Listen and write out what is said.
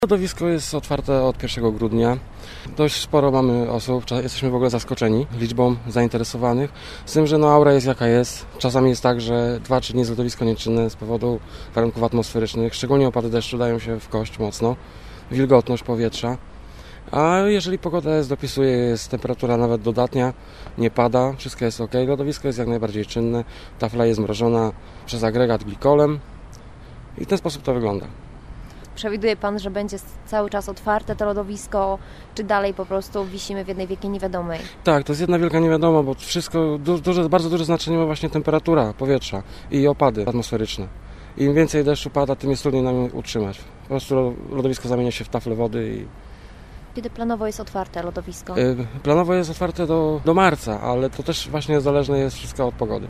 Lodowisko jest otwarte od 1 grudnia. Dość sporo mamy osób, jesteśmy w ogóle zaskoczeni liczbą zainteresowanych. Z tym, że aura jest jaka jest. Czasami jest tak, że 2-3 dni jest lodowisko nieczynne z powodu warunków atmosferycznych. Szczególnie opady deszczu dają się w kość mocno. Wilgotność powietrza. A jeżeli pogoda dopisuje, jest temperatura nawet dodatnia, nie pada, wszystko jest ok. Lodowisko jest jak najbardziej czynne. Tafla jest mrożona przez agregat glikolem. I w ten sposób to wygląda. Przewiduje Pan, że będzie cały czas otwarte to lodowisko, czy dalej po prostu wisimy w jednej wielkiej niewiadomej? Tak, to jest jedna wielka niewiadoma, bo wszystko, bardzo duże znaczenie ma właśnie temperatura powietrza i opady atmosferyczne. Im więcej deszczu pada, tym jest trudniej nam utrzymać. Po prostu lodowisko zamienia się w taflę wody. Kiedy planowo jest otwarte lodowisko? Planowo jest otwarte do marca, ale to też właśnie zależne jest wszystko od pogody.